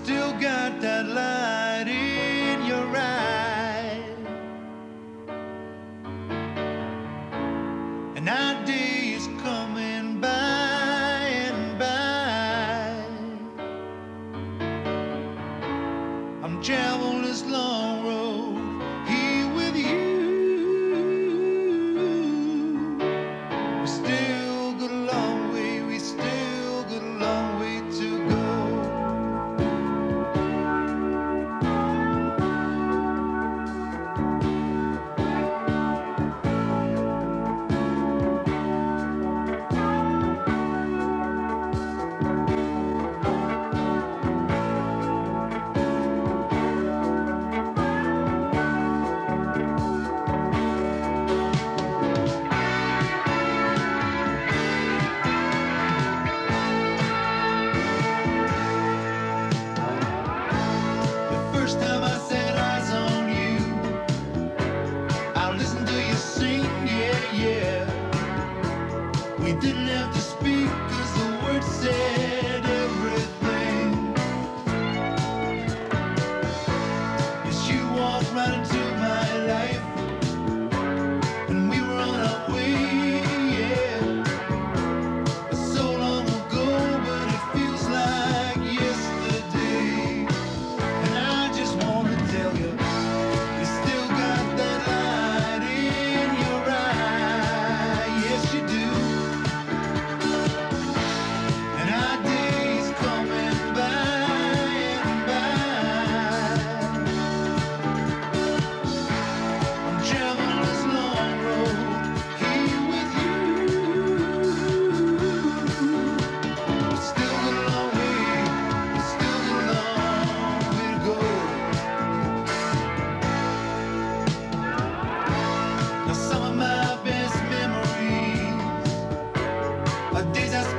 still got that light in your eye. And our day is coming by and by. I'm traveling this long road here with you. We still got a long way, we still got a long way to go. First time I set eyes on you, I listened to you sing, yeah, yeah. We didn't have to speak, cause the words said everything. Yes, you walked right into my life, and we were on our way, yeah. So long ago, but it feels like yesterday. And I just wanna tell you, you still got that light in your eye. Yes, you do. And our day's coming by and by. I'm traveling this long road here with you. We still got a long way, we still got a long way to go. Now some of my best memories are days I